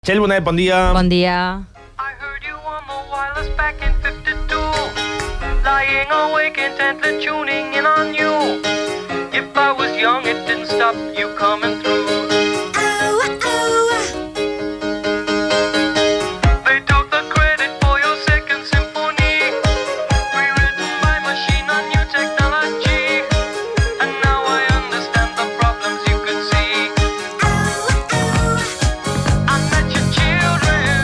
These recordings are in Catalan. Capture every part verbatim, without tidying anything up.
Txell Bonet, bon dia. Bon dia. I heard you on the wireless back in fifty-two, lying awake intently tuning in on you. If I was young, it didn't stop you coming through. They took the credit for your second symphony, rewritten by machine on new technology. And now I understand the problems you could see. I met your children,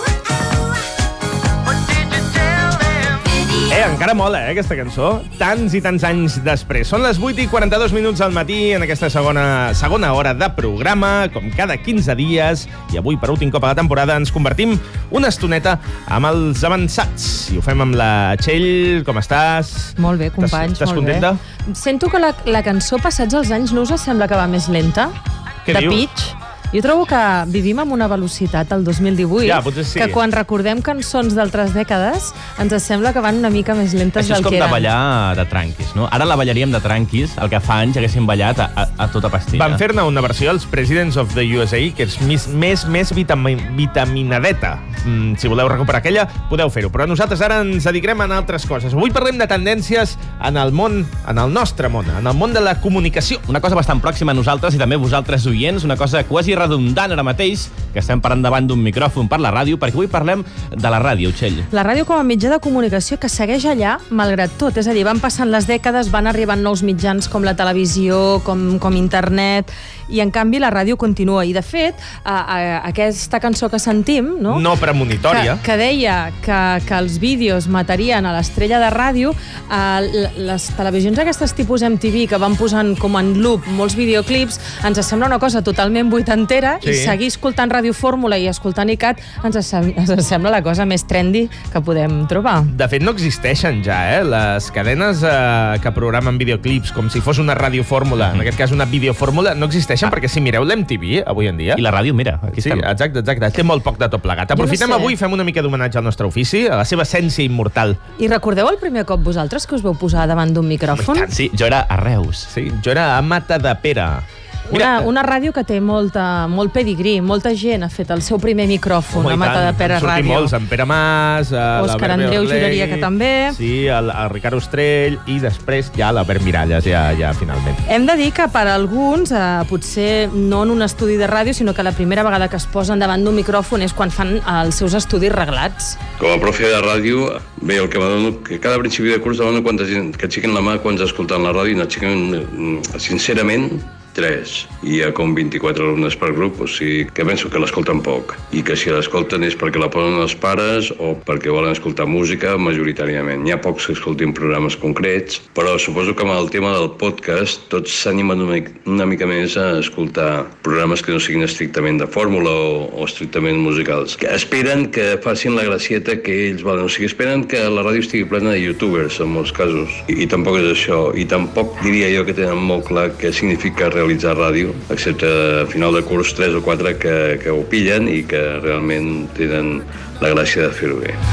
what did you tell them? Eh, encara mola, eh, aquesta cançó. Tants i tants anys després. Són les vuit i quaranta-dos minuts al matí en aquesta segona, segona hora de programa, com cada quinze dies, i avui, per últim cop a la temporada, ens convertim una estoneta amb els avançats. I ho fem amb la Txell. Com estàs? Molt bé, companys, Estàs molt contenta? bé. Sento que la, la cançó, passats els anys, no us sembla que va més lenta? Què de dius? pitch? Jo trobo que vivim amb una velocitat al dos mil divuit, Ja, potser sí. que quan recordem cançons d'altres dècades ens sembla que van una mica més lentes Això és del com que de eren. ballar de tranquis, no? Ara la ballaríem de tranquis, el que fa anys haguéssim ballat a, a, a tota pastilla. Van fer-ne una versió, els Presidents of the U S A, que és més, més, més vitami, vitaminadeta. Mm, si voleu recuperar aquella, podeu fer-ho. Però nosaltres ara ens dedicarem a altres coses. Avui parlem de tendències en el món, en el nostre món, en el món de la comunicació. Una cosa bastant pròxima a nosaltres i també vosaltres oients, una cosa quasi redundant ara mateix, que estem parlant davant d'un micròfon per la ràdio, perquè avui parlem de la ràdio, Txell. La ràdio com a mitjà de comunicació que segueix allà, malgrat tot. És a dir, van passant les dècades, van arribant nous mitjans com la televisió, com, com internet, i en canvi la ràdio continua. I de fet, a, a, aquesta cançó que sentim, no? No premonitòria. Que, que deia que, que els vídeos matarien a l'estrella de ràdio, eh, les televisions aquestes tipus M T V que van posant com en loop molts videoclips, ens sembla una cosa totalment vuitantera, Sí. i seguir escoltant Ràdio Fórmula i escoltant I C A T ens, sem ens sembla la cosa més trendy que podem trobar. De fet, no existeixen ja, eh? Les cadenes eh, que programen videoclips com si fos una radiofórmula, en aquest cas una videofórmula, no existeixen, Ah. perquè si mireu l'M T V avui en dia... I la ràdio, mira, aquí Sí, estem. exacte, exacte. Té molt poc de tot plegat. Aprofitem no sé. avui i fem una mica d'homenatge al nostre ofici, a la seva essència immortal. I recordeu el primer cop vosaltres que us veu posar davant d'un micròfon? Sí, jo era a Reus. Sí, jo era a Matadepera. Una, una ràdio que té molta, molt pedigrí, molta gent ha fet el seu primer micròfon a Matadepera Ràdio. molts, en Pere Mas, Òscar l'Albert Andreu Beorley, juraria que també. Sí, el, el Ricard Ostrell i després ja l'Albert Miralles, ja, ja finalment. Hem de dir que per a alguns, eh, potser no en un estudi de ràdio, sinó que la primera vegada que es posen davant d'un micròfon és quan fan els seus estudis reglats. Com a profe de ràdio, bé, el que m'adono, que cada principi de curs demano quanta gent que aixequen la mà quan escoltant la ràdio, i n'aixequen, sincerament, tres. I hi ha com vint-i-quatre alumnes per grup, o sigui que penso que l'escolten poc. I que si l'escolten és perquè la posen els pares o perquè volen escoltar música majoritàriament. N'hi ha pocs que escoltin programes concrets, però suposo que amb el tema del podcast tots s'animen una, una mica més a escoltar programes que no siguin estrictament de fórmula o, o estrictament musicals. Que esperen que facin la gracieta que ells volen. O sigui, esperen que la ràdio estigui plena de youtubers, en molts casos. I, i tampoc és això. I tampoc diria jo que tenen molt clar què significa realitzar ràdio, excepte a final de curs tres o quatre que, que ho pillen i que realment tenen la gràcia de fer-ho bé.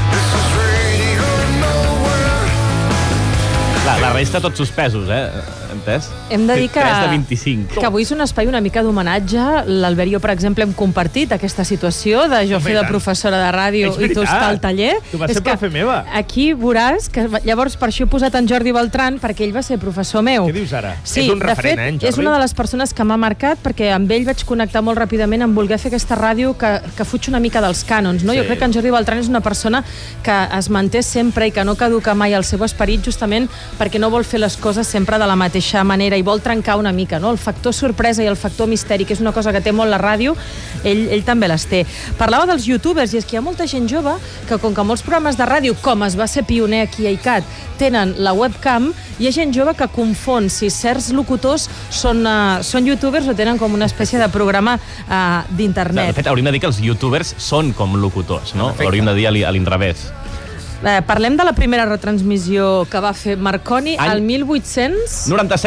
La, la resta tots suspesos, eh? Entès? Hem de dir que, tres de vint-i-cinc. que avui és un espai una mica d'homenatge. L'Albert i jo, per exemple, hem compartit aquesta situació de jo Home, fer i de tant. professora de ràdio És i tu veritat. estar al taller. Tu vas És ser que profe meva. Aquí veuràs que llavors per això he posat en Jordi Beltran, perquè ell va ser professor meu. Què dius ara? Sí, És un de referent, fet, eh, en Jordi? és una de les persones que m'ha marcat, perquè amb ell vaig connectar molt ràpidament en voler fer aquesta ràdio que, que fuig una mica dels cànons, no? Sí. Jo crec que en Jordi Beltran és una persona que es manté sempre i que no caduca mai el seu esperit, justament perquè no vol fer les coses sempre de la mateixa manera i vol trencar una mica, no? El factor sorpresa i el factor misteri, que és una cosa que té molt la ràdio, ell, ell també les té. Parlava dels youtubers, i és que hi ha molta gent jove que, com que molts programes de ràdio, com es va ser pioner aquí a I C A T, tenen la webcam, hi ha gent jove que confon si certs locutors són, uh, són youtubers o tenen com una espècie de programa uh, De d'internet. fet, hauríem de dir que els youtubers són com locutors, no? Perfecte. Hauríem de dir a l'in- a l'inrevés. Eh, parlem de la primera retransmissió que va fer Marconi Any- al mil vuit-cents noranta-set.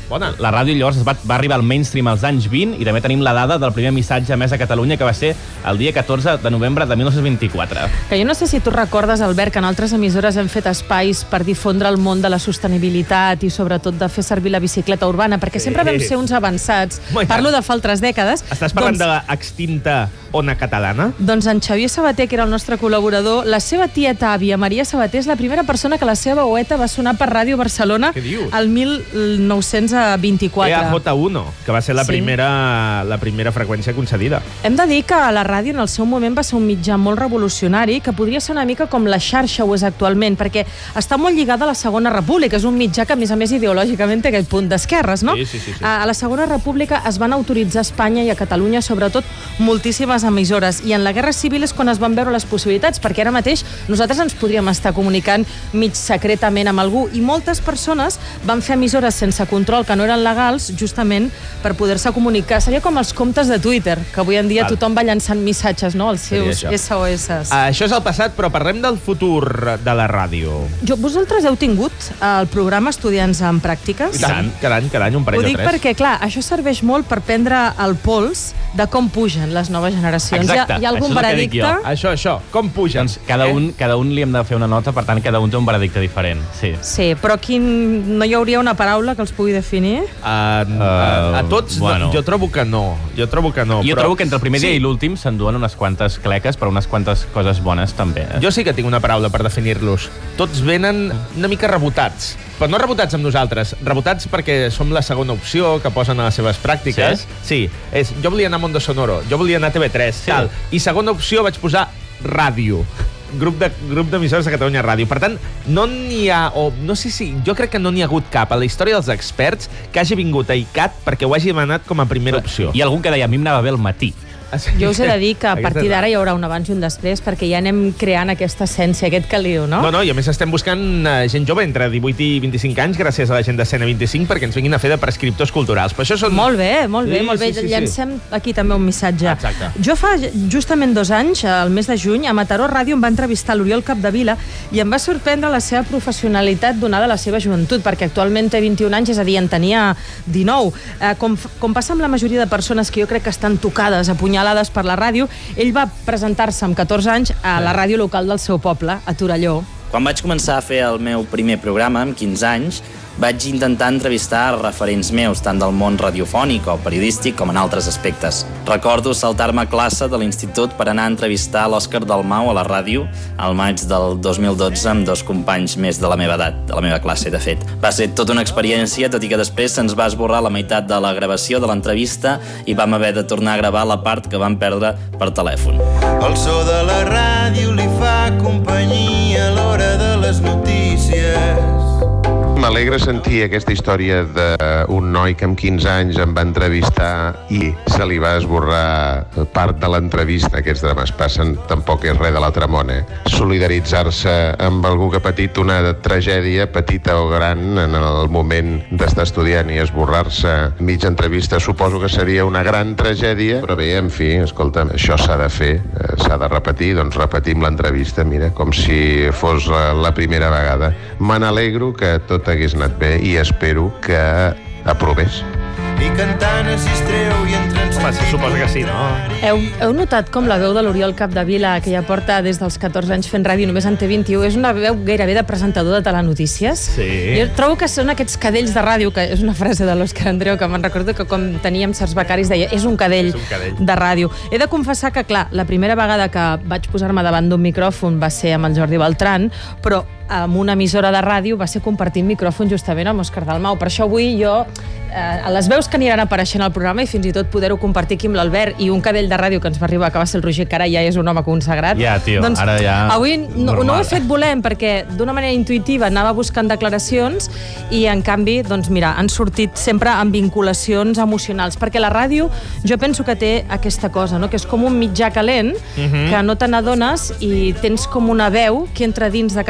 Bona. La ràdio llavors es va, va arribar al mainstream als anys vint i també tenim la dada del primer missatge emès a Catalunya, que va ser el dia catorze de novembre de mil nou-cents vint-i-quatre. Que jo no sé si tu recordes, Albert, que en altres emissores hem fet espais per difondre el món de la sostenibilitat i sobretot de fer servir la bicicleta urbana, perquè sempre vam ser uns avançats. Parlo de fa altres dècades. Estàs parlant doncs, de l'extinta Ona Catalana? Doncs en Xavier Sabater, que era el nostre col·laborador, la seva tieta àvia, Maria Sabater, és la primera persona que la seva veueta va sonar per Ràdio Barcelona el mil nou-cents vint-i-quatre. E A J uno, que va ser la, Sí. primera, la primera freqüència concedida. Hem de dir que la ràdio en el seu moment va ser un mitjà molt revolucionari, que podria ser una mica com la xarxa ho és actualment, perquè està molt lligada a la Segona República. És un mitjà que, a més a més, ideològicament té aquest punt d'esquerres, no? Sí, sí, sí, sí. A la Segona República es van autoritzar a Espanya i a Catalunya, sobretot, moltíssimes emissores. I en la Guerra Civil és quan es van veure les possibilitats, perquè ara mateix nosaltres ens podríem estar comunicant mig secretament amb algú, i moltes persones van fer emissores sense control, que no eren legals, justament per poder-se comunicar. Seria com els comptes de Twitter, que avui en dia Val. tothom va llançant missatges, no?, als seus Seria això. S O S. Això és el passat, però parlem del futur de la ràdio. Jo, vosaltres heu tingut el programa Estudiants en Pràctiques? I tant, cada any, cada any un parell Ho o dic tres. perquè, clar, això serveix molt per prendre el pols de com pugen les noves generacions. Exacte, Hi ha, hi ha algun això és el que dic veredicte? jo. Això, això, com pugen? Doncs cada un, cada un li hem de fer una nota, per tant, cada un té un veredicte diferent. Sí. Sí, però quin... no hi hauria una paraula que els pugui definir? A, a, a tots, bueno. no, jo trobo que no. Jo trobo que no. Jo però... trobo que entre el primer sí. dia i l'últim s'enduen unes quantes cleques, però unes quantes coses bones també. Eh? Jo sí que tinc una paraula per definir-los. Tots venen una mica rebotats. Però no rebotats amb nosaltres, rebotats perquè som la segona opció que posen a les seves pràctiques. Sí, sí és, jo volia anar a Mondo Sonoro, jo volia anar a T V tres, sí. tal. I segona opció vaig posar ràdio. Grup de grup d'emissores de Catalunya Ràdio. Per tant, no n'hi ha, o no sé si, jo crec que no n'hi ha hagut cap a la història dels experts que hagi vingut a I C A T perquè ho hagi demanat com a primera opció. Hi ha algun que deia, a mi em anava bé el matí. Jo us he de dir que a Aquesta partir és- d'ara hi haurà un abans i un després, perquè ja anem creant aquesta essència, aquest caliu, no? No, no, i a més estem buscant uh, gent jove entre divuit i vint-i-cinc anys gràcies a la gent d'Escena vint-i-cinc perquè ens vinguin a fer de prescriptors culturals. Però això són... Molt bé, molt bé, Sí, molt bé. sí, sí, sí. Llancem aquí també un missatge. Exacte. Jo fa justament dos anys, al mes de juny, a Mataró Ràdio em va entrevistar l'Oriol Capdevila i em va sorprendre la seva professionalitat donada a la seva joventut, perquè actualment té vint-i-un anys, és a dir, en tenia dinou. Eh, com, com passa amb la majoria de persones que jo crec que estan tocades, apunyalades per la ràdio, ell va presentar-se amb catorze anys a la ràdio local del seu poble, a Torelló. Quan vaig començar a fer el meu primer programa, amb quinze anys, vaig intentar entrevistar referents meus, tant del món radiofònic o periodístic com en altres aspectes. Recordo saltar-me a classe de l'institut per anar a entrevistar l'Òscar Dalmau a la ràdio al maig del dos mil dotze amb dos companys més de la meva edat, de la meva classe, de fet. Va ser tota una experiència, tot i que després se'ns va esborrar la meitat de la gravació de l'entrevista i vam haver de tornar a gravar la part que vam perdre per telèfon. El so de la ràdio li fa companyia a l'hora de les notícies. M'alegra sentir aquesta història d'un noi que amb quinze anys em va entrevistar i se li va esborrar part de l'entrevista. Aquests drames passen, tampoc és res de l'altre món, eh? Solidaritzar-se amb algú que ha patit una tragèdia, petita o gran, en el moment d'estar estudiant i esborrar-se mitja entrevista, suposo que seria una gran tragèdia, però bé, en fi, escolta, això s'ha de fer, eh, s'ha de repetir, doncs repetim l'entrevista, mira, com si fos la, la primera vegada. Me n'alegro que tot hagués anat bé i espero que aprovés. I cantant es distreu i entra en Home, se suposa que sí, no? Heu, heu notat com la veu de l'Oriol Capdevila, que ja porta des dels catorze anys fent ràdio, només en té vint-i-u, és una veu gairebé de presentador de telenotícies? Sí. Jo trobo que són aquests cadells de ràdio, que és una frase de l'Òscar Andreu, que me'n recordo que com teníem certs becaris deia, és un cadell, És un cadell. de ràdio. He de confessar que, clar, la primera vegada que vaig posar-me davant d'un micròfon va ser amb el Jordi Beltran, però amb una emissora de ràdio va ser compartint micròfon justament amb Òscar Dalmau. Per això avui jo, eh, a les veus que aniran apareixent al programa i fins i tot poder-ho compartir aquí amb l'Albert i un cadell de ràdio que ens va arribar, que va ser el Roger, que ara ja és un home consagrat. Ja, tio, doncs, ara ja avui no, no ho he fet volent, perquè d'una manera intuïtiva anava buscant declaracions i, en canvi, doncs mira, han sortit sempre amb vinculacions emocionals, perquè la ràdio jo penso que té aquesta cosa, no? Que és com un mitjà calent, Mhm. que no te n'adones i tens com una veu que entra dins de casa teva,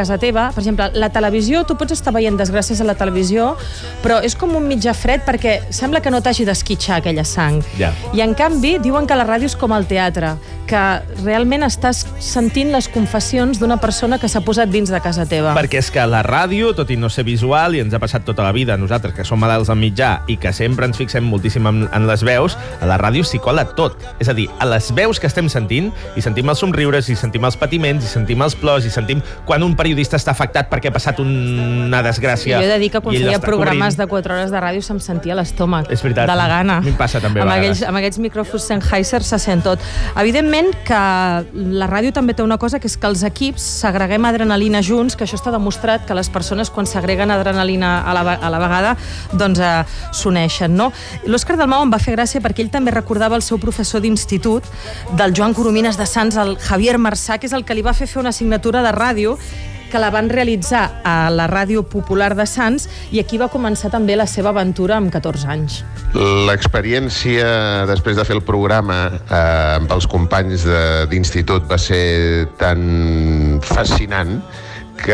sembla, per exemple, la televisió, tu pots estar veient desgràcies a la televisió, però és com un mitjà fred perquè sembla que no t'hagi d'esquitxar aquella sang. Ja. I en canvi, diuen que la ràdio és com el teatre, que realment estàs sentint les confessions d'una persona que s'ha posat dins de casa teva. Perquè és que la ràdio, tot i no ser visual, i ens ha passat tota la vida a nosaltres, que som malalts en mitjà i que sempre ens fixem moltíssim en, en les veus, a la ràdio s'hi cola tot. És a dir, a les veus que estem sentint, i sentim els somriures, i sentim els patiments, i sentim els plors, i sentim quan un periodista està afectat perquè ha passat una desgràcia. Jo he de dir que quan i ell feia està programes cobrint. de quatre hores de ràdio se'm sentia l'estómac. És veritat. De la gana. A mi em passa també a amb vegades. aquells, amb aquests micròfons Sennheiser se sent tot. Evidentment que la ràdio també té una cosa, que és que els equips s'agreguem adrenalina junts, que això està demostrat que les persones quan s'agreguen adrenalina a la, a la vegada doncs eh, s'uneixen, no? L'Òscar Dalmau em va fer gràcia perquè ell també recordava el seu professor d'institut, del Joan Coromines de Sants, el Javier Marçà, que és el que li va fer fer una assignatura de ràdio, que la van realitzar a la Ràdio Popular de Sants, i aquí va començar també la seva aventura amb catorze anys. L'experiència després de fer el programa eh, amb els companys de- d'institut va ser tan fascinant que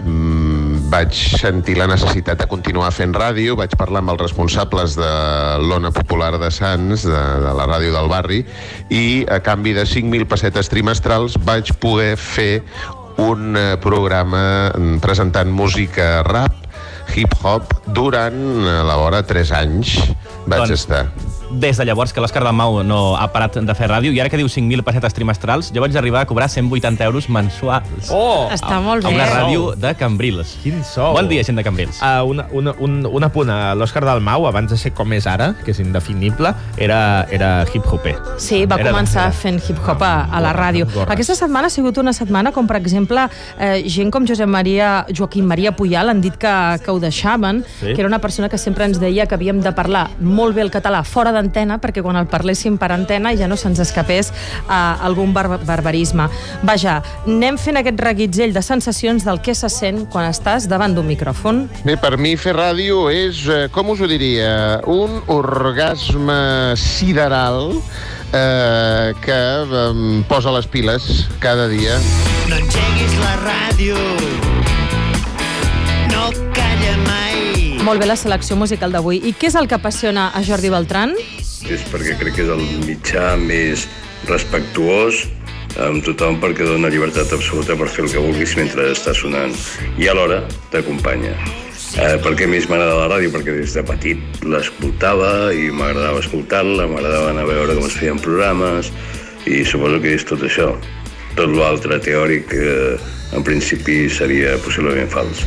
mm, vaig sentir la necessitat de continuar fent ràdio. Vaig parlar amb els responsables de l'Ona Popular de Sants, de, de la ràdio del barri, i a canvi de cinc mil pessetes trimestrals vaig poder fer un eh, programa mm, presentant música rap, hip-hop, durant eh, a la vora tres anys vaig Doncs, estar. Des de llavors que l'Òscar Dalmau no ha parat de fer ràdio, i ara que diu cinc mil pessetes trimestrals, jo vaig arribar a cobrar cent vuitanta euros mensuals. Oh! Està molt A bé. una ràdio de Cambrils. Quin sou! Bon dia, gent de Cambrils. Uh, una, una, un, un apunt. a L'Òscar Dalmau, abans de ser com és ara, que és indefinible, era, era hip-hopper. Sí, va Era de- començar fent hip-hop a, a la ràdio. Gorra. Aquesta setmana ha sigut una setmana com, per exemple, eh, gent com Josep Maria, Joaquim Maria Pujal han dit que, que ho deixaven, Sí. que era una persona que sempre ens deia que havíem de parlar molt bé el català fora d'antena, perquè quan el parléssim per antena ja no se'ns escapés eh, algun bar barbarisme. Vaja, anem fent aquest reguitzell de sensacions del que se sent quan estàs davant d'un micròfon. Bé, per mi fer ràdio és, eh, com us ho diria, un orgasme sideral eh, que em posa les piles cada dia. No engeguis la ràdio, no calla mai. Molt bé la selecció musical d'avui. I què és el que apassiona a Jordi Beltran? És perquè crec que és el mitjà més respectuós amb tothom, perquè dona llibertat absoluta per fer el que vulguis mentre està sonant, i alhora t'acompanya. Eh, per què més m'agrada la ràdio? Perquè des de petit l'escoltava i m'agradava escoltar-la, m'agradava anar a veure com es feien programes, i suposo que és tot això. Tot l'altre teòric eh, en principi seria possiblement fals.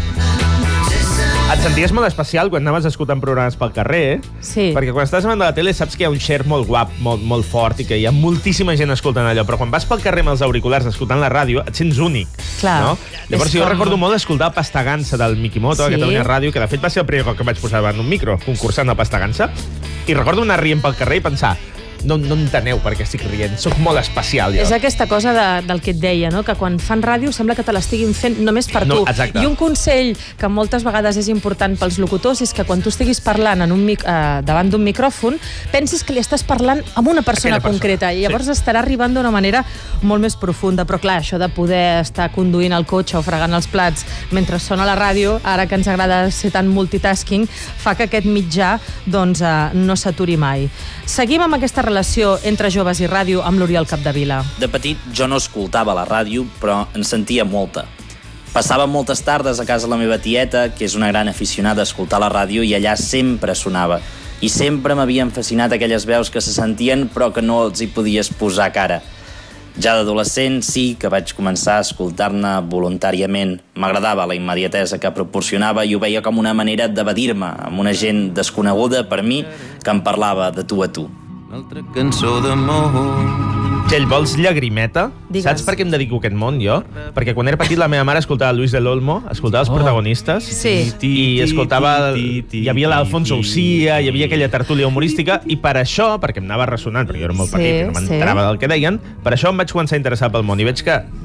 Et senties molt especial quan anaves escoltant programes pel carrer, eh? Sí. Perquè quan estàs davant de la tele saps que hi ha un share molt guap, molt, molt fort, i que hi ha moltíssima gent escoltant allò, però quan vas pel carrer amb els auriculars escoltant la ràdio, et sents únic. Clar. No? Llavors És jo com- recordo molt escoltar el Pastagansa del Mikimoto a Sí. Catalunya Ràdio, que de fet va ser el primer cop que vaig posar davant un micro, concursant al Pastagansa, i recordo anar rient pel carrer i pensar, no, no enteneu per què estic rient, sóc molt especial jo. És aquesta cosa de, del que et deia, no? Que quan fan ràdio sembla que te l'estiguin fent només per No, tu. exacte. I un consell que moltes vegades és important pels locutors és que quan tu estiguis parlant en un mic, eh, davant d'un micròfon, pensis que li estàs parlant amb una persona Aquella persona, concreta, i llavors sí. estarà arribant d'una manera molt més profunda. Però clar, això de poder estar conduint el cotxe o fregant els plats mentre sona la ràdio, ara que ens agrada ser tan multitasking, fa que aquest mitjà doncs, eh, no s'aturi mai. Seguim amb aquesta relació entre joves i ràdio amb l'Oriol Capdevila. De petit jo no escoltava la ràdio, però en sentia molta. Passava moltes tardes a casa la meva tieta, que és una gran aficionada a escoltar la ràdio, i allà sempre sonava. I sempre m'havien fascinat aquelles veus que se sentien però que no els hi podies posar cara. Ja d'adolescent sí que vaig començar a escoltar-ne voluntàriament. M'agradava la immediatesa que proporcionava i ho veia com una manera d'evadir-me amb una gent desconeguda per mi que em parlava de tu a tu. Una altra cançó d'amor. Txell, vols llagrimeta? Digues. Saps per què em dedico a aquest món, jo? Perquè quan era petit la meva mare escoltava Luis del Olmo, escoltava els protagonistes, Sí. i escoltava... Hi havia l'Alfonso Ucía, hi havia aquella tertúlia humorística, i per això, perquè em anava ressonant, perquè jo era molt Sí, petit i no m'entrava sí. del que deien, per això em vaig començar a interessar pel món, i veig que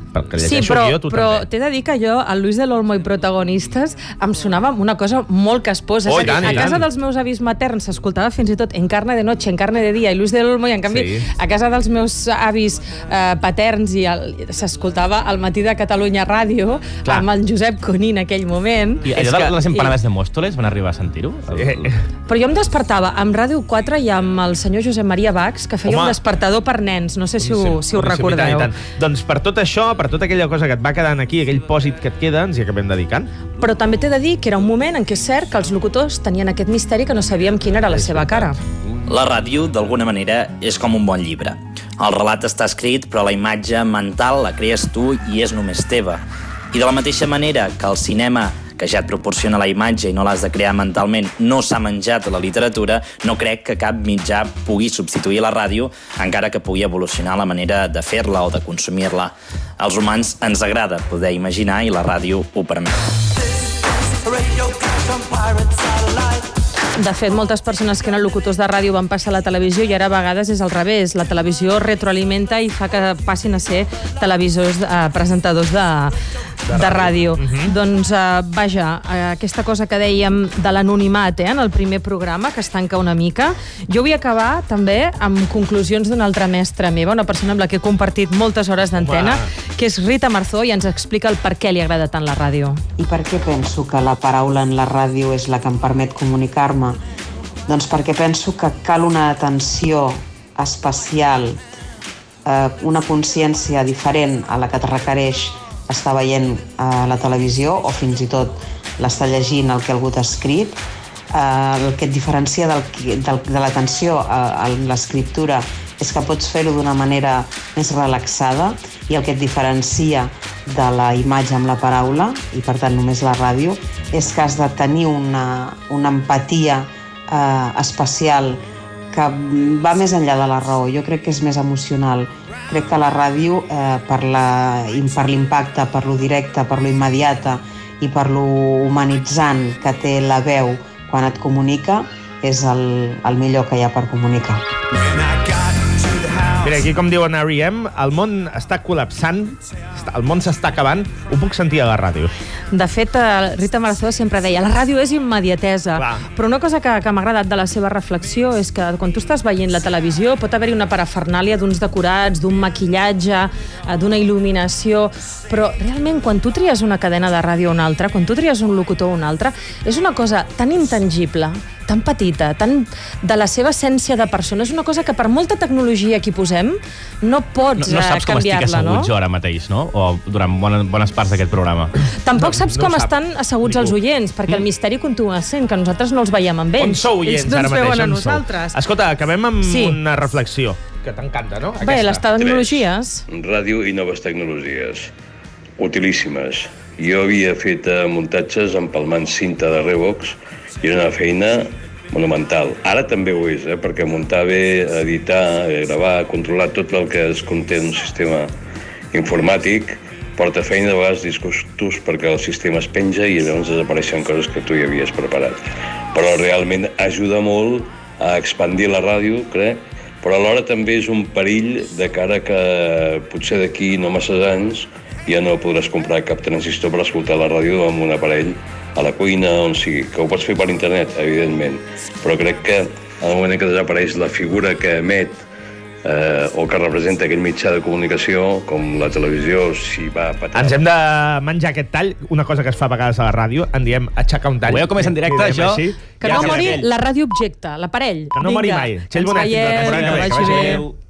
perquè Sí, llegeixo però, el guió, tu però també. t'he de dir que jo, el Luis del Olmo i protagonistes, em sonava una cosa molt casposa. Oh, És a dir, i tant, i a casa tant. dels meus avis materns s'escoltava fins i tot En carne de noche, En carne de dia i Luis del Olmo, i en canvi Sí. a casa dels meus avis eh, paterns i el- s'escoltava al Matí de Catalunya Ràdio, Clar. amb el Josep Coní en aquell moment. I És allò de que- les empanades de Mòstoles van arribar a sentir-ho? Eh, eh. Però jo em despertava amb Ràdio quatre i amb el senyor Josep Maria Bax, que feia Home. un despertador per nens. No sé si ho, si ho Boníssim, i tant, recordeu. i tant. Doncs per tot això, per tota aquella cosa que et va quedant aquí, aquell pòsit que et queda, ens hi acabem dedicant. Però també t'he de dir que era un moment en què és cert que els locutors tenien aquest misteri que no sabíem quina era la seva cara. La ràdio, d'alguna manera, és com un bon llibre. El relat està escrit, però la imatge mental la crees tu i és només teva. I de la mateixa manera que el cinema, que ja et proporciona la imatge i no l'has de crear mentalment, no s'ha menjat a la literatura, no crec que cap mitjà pugui substituir la ràdio, encara que pugui evolucionar la manera de fer-la o de consumir-la. Als humans ens agrada poder imaginar i la ràdio ho permet. De fet, moltes persones que eren locutors de ràdio van passar a la televisió i ara a vegades és al revés. La televisió retroalimenta i fa que passin a ser televisors, eh, presentadors de, de ràdio. Uh-huh. Doncs, eh, vaja, eh, aquesta cosa que dèiem de l'anonimat eh, en el primer programa, que es tanca una mica, jo vull acabar també amb conclusions d'una altra mestra meva, una persona amb la que he compartit moltes hores d'antena, Home. que és Rita Marzó, i ens explica el per què li agrada tant la ràdio. I per què penso que la paraula en la ràdio és la que em permet comunicar-me? Doncs perquè penso que cal una atenció especial, eh, una consciència diferent a la que et requereix estar veient a la televisió o fins i tot l'estar llegint el que algú t'ha escrit. Eh, el que et diferencia del, del, de l'atenció a, a l'escriptura és que pots fer-ho d'una manera més relaxada, i el que et diferencia de la imatge amb la paraula, i per tant només la ràdio, és que has de tenir una, una empatia eh, especial que va més enllà de la raó. Jo crec que és més emocional. Crec que la ràdio, eh, per la- per l'impacte, per lo directe, per lo immediata i per lo humanitzant que té la veu quan et comunica, és el, el millor que hi ha per comunicar. Mira, aquí com diuen R E M, el món està col·lapsant, està- el món s'està acabant, ho puc sentir a la ràdio. De fet, eh, Rita Marzó sempre deia la ràdio és immediatesa. Clar. Però una cosa que, que m'ha agradat de la seva reflexió és que quan tu estàs veient la televisió pot haver-hi una parafernàlia d'uns decorats, d'un maquillatge, eh, d'una il·luminació, però realment quan tu tries una cadena de ràdio o una altra, quan tu tries un locutor o un altre, és una cosa tan intangible, tan petita, tan de la seva essència de persona. És una cosa que per molta tecnologia que hi posem no No, pots no saps eh, com estic canviar-la, assegut no? jo ara mateix, no? O durant bones, bones parts d'aquest programa. Tampoc No- saps no com ho sap estan asseguts ningú. els oients, perquè el misteri continua sent que nosaltres no els veiem amb ells. On sou oients ells no ara ens mateix? veuen a On sou? nosaltres. Escolta, acabem amb Sí. una reflexió, que t'encanta, no? Bé, les tecnologies... Ràdio i noves tecnologies. Utilíssimes. Jo havia fet eh, muntatges empalmant cinta de Revox i era una feina monumental. Ara també ho és, eh? Perquè muntar bé, editar, eh, gravar, controlar tot el que es conté en un sistema informàtic porta feina, de vegades disgustos perquè el sistema es penja i llavors desapareixen coses que tu hi havies preparat. Però realment ajuda molt a expandir la ràdio, crec, però alhora també és un perill de cara que potser d'aquí no massa anys ja no podràs comprar cap transistor per escoltar la ràdio amb un aparell a la cuina, on sigui, que ho pots fer per internet, evidentment, però crec que en el moment que desapareix la figura que emet eh, o que representa aquell mitjà de comunicació, com la televisió, si va a patar... Ens hem de menjar aquest tall, una cosa que es fa a vegades a la ràdio, en diem aixecar un tall. Ho veieu com és en directe, Que diem això? així. Que Ja no sabem. mori la ràdio objecte, l'aparell. Que no mori Vinga, mai. Txell ens Bonet, fins la veiem, temporada que ve, que vagi vagi bé. bé.